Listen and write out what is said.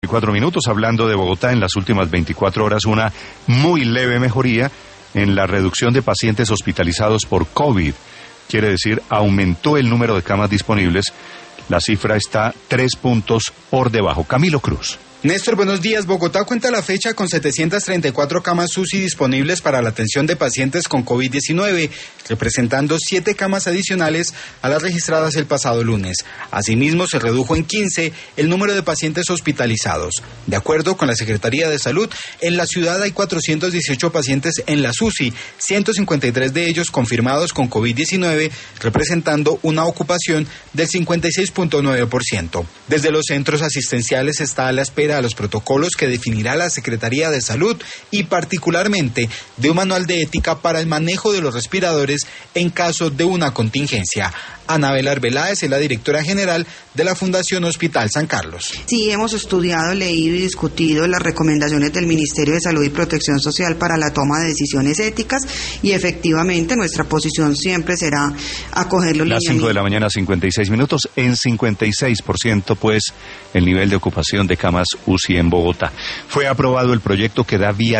4 minutos, hablando de Bogotá, en las últimas 24 horas una muy leve mejoría en la reducción de pacientes hospitalizados por COVID. Quiere decir, aumentó el número de camas disponibles. La cifra está 3 puntos por debajo. Camilo Cruz. Néstor, buenos días. Bogotá cuenta la fecha con 734 camas UCI disponibles para la atención de pacientes con COVID-19, representando 7 camas adicionales a las registradas el pasado lunes. Asimismo, se redujo en 15 el número de pacientes hospitalizados. De acuerdo con la Secretaría de Salud, en la ciudad hay 418 pacientes en las UCI, 153 de ellos confirmados con COVID-19, representando una ocupación del 56.9%. Desde los centros asistenciales está a la espera a los protocolos que definirá la Secretaría de Salud y particularmente de un manual de ética para el manejo de los respiradores en caso de una contingencia. Anabela Arbeláez es la directora general de la Fundación Hospital San Carlos. Sí, hemos estudiado, leído y discutido las recomendaciones del Ministerio de Salud y Protección Social para la toma de decisiones éticas y efectivamente nuestra posición siempre será acoger los lineamientos. Las 5 de la mañana, 56 minutos, en 56% pues el nivel de ocupación de camas UCI en Bogotá. Fue aprobado el proyecto que da vía